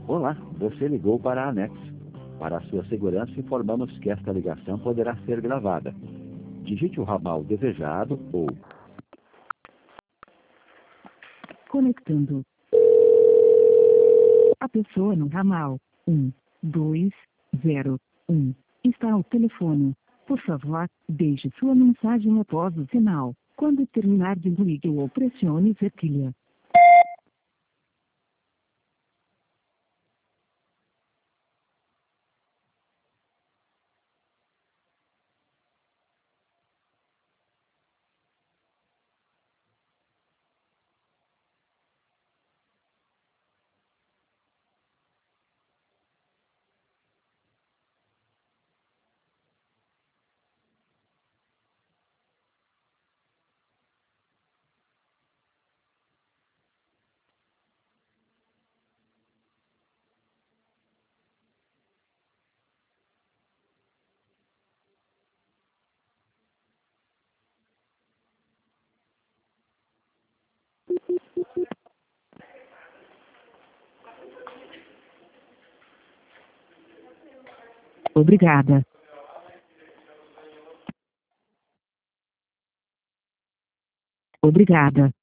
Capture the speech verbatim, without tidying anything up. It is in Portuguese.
Olá, você ligou para a Anex. Para a sua segurança, informamos que esta ligação poderá ser gravada. Digite o ramal desejado ou... Conectando. A pessoa no ramal um, dois, zero, um está ao telefone. Por favor, deixe sua mensagem após o sinal. Quando terminar, desligue ou pressione cerquilha. Obrigada. Obrigada.